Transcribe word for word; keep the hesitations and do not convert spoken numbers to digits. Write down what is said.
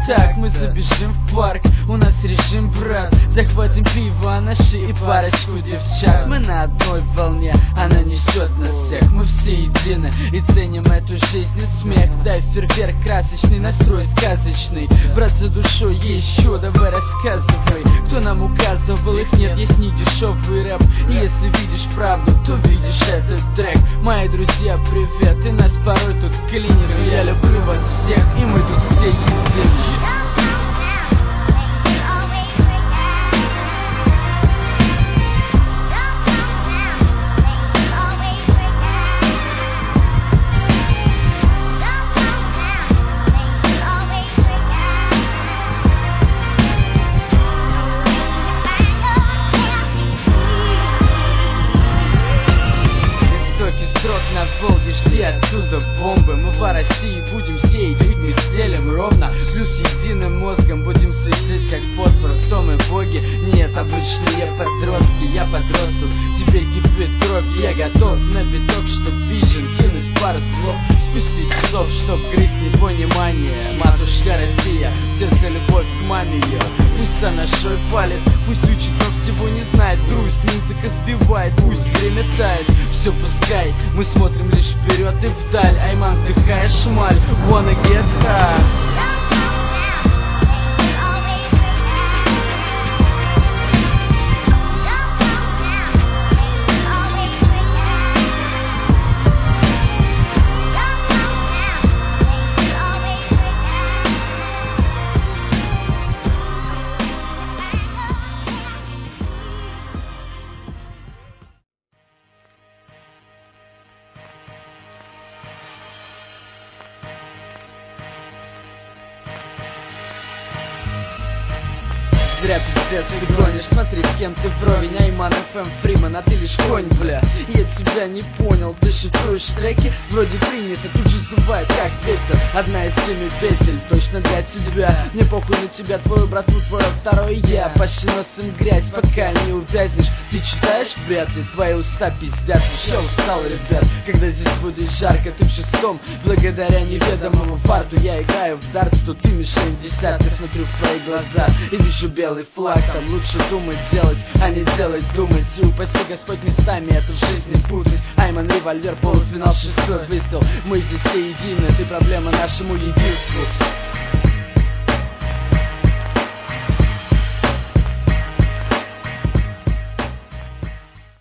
так, мы забежим в парк, у нас режим, брат. Захватим пиво, наши и парочку девчат. Мы на одной волне, она несет нас всех. Мы все едины и ценим эту жизнь и смех. Дай фейерверк красочный, настрой сказочный. Брат, за душой еще, давай рассказывай. Кто нам указывал, их нет, есть не дешевый рэп. И если видишь правду, то видишь этот трек. Мои друзья, привет, и нас порой тут клинит. Но я люблю вас всех, и мы тут все едины. На Волге, жди отсюда бомбы. Мы по России будем сеять, ведь мы стелим ровно. Плюс единым мозгом будем светить, как фосфор. Что мы боги? Нет, обычные подростки. Я подросток, теперь кипит кровь. Я готов на биток, чтоб вижен кинуть пару слов, спустить слов, чтоб грызть непонимание. Матушка Россия, в сердце любовь к маме ее. Пусть она шой палит, пусть учит, но всего не знает. Грусть музыка сбивает, пусть время тает. Все пускай, мы смотрим лишь вперед и вдаль. Айман, вдыхая шмаль, wanna get high. Зря пиздец ты гонишь, смотри, с кем ты вровень. Айман эф эм Фриман, а ты лишь конь, бля. Я тебя не понял, ты шифруешь треки. Вроде принято, тут же сдувает, как ветер. Одна из семи петель, точно для тебя. Мне похуй на тебя, твою братву, твое второе я. Пошли носом грязь, пока не увязнешь. Ты читаешь, вряд ли, твои уста пиздят. Еще устал, ребят, когда здесь будет жарко. Ты в шестом, благодаря неведомому фарту. Я играю в дартс, тут ты мишень десятка. Смотрю в твои глаза и вижу белый флаг. Там лучше думать, делать, а не делать, думать. И упаси Господь местами эту жизнь не путать. Айман, револьвер, полуфинал, шестой выстрел. Мы здесь все едины, ты проблема нашему единству.